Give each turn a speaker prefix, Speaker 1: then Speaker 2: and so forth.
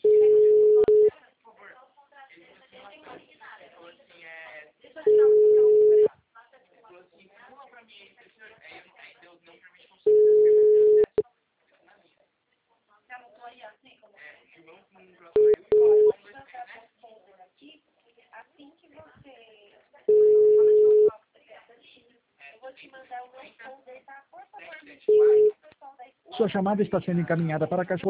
Speaker 1: Sua chamada está sendo encaminhada para a caixa